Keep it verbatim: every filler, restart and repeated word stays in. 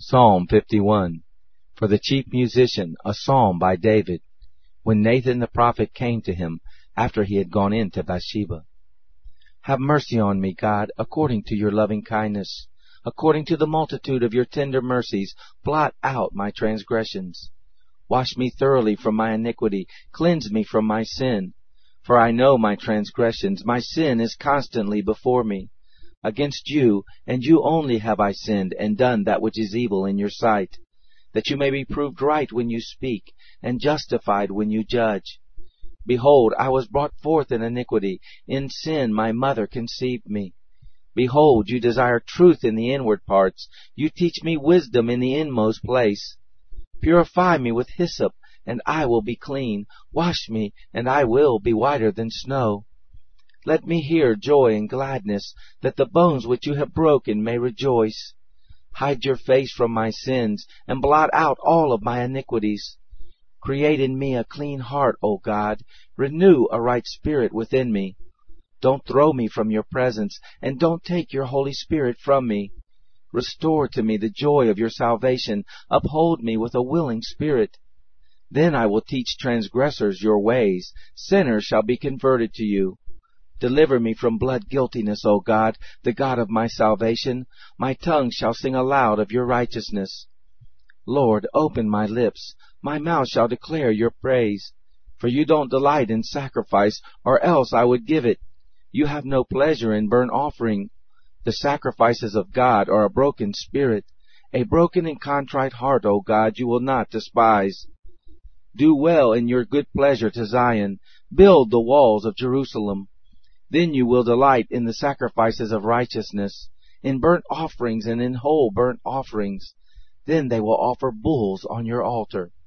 Psalm fifty-one. For the chief musician, a psalm by David, when Nathan the prophet came to him after he had gone in to Bathsheba. Have mercy on me, God, according to your loving kindness. According to the multitude of your tender mercies, blot out my transgressions. Wash me thoroughly from my iniquity, cleanse me from my sin. For I know my transgressions, my sin is constantly before me. Against you, and you only have I sinned, and done that which is evil in your sight, that you may be proved right when you speak, and justified when you judge. Behold, I was brought forth in iniquity, in sin my mother conceived me. Behold, you desire truth in the inward parts, you teach me wisdom in the inmost place. Purify me with hyssop, and I will be clean. Wash me, and I will be whiter than snow. Let me hear joy and gladness, that the bones which you have broken may rejoice. Hide your face from my sins, and blot out all of my iniquities. Create in me a clean heart, O God. Renew a right spirit within me. Don't throw me from your presence, and don't take your Holy Spirit from me. Restore to me the joy of your salvation. Uphold me with a willing spirit. Then I will teach transgressors your ways. Sinners shall be converted to you. Deliver me from blood guiltiness, O God, the God of my salvation. My tongue shall sing aloud of your righteousness. Lord, open my lips. My mouth shall declare your praise. For you don't delight in sacrifice, or else I would give it. You have no pleasure in burnt offering. The sacrifices of God are a broken spirit. A broken and contrite heart, O God, you will not despise. Do well in your good pleasure to Zion. Build the walls of Jerusalem. Then you will delight in the sacrifices of righteousness, in burnt offerings and in whole burnt offerings. Then they will offer bulls on your altar.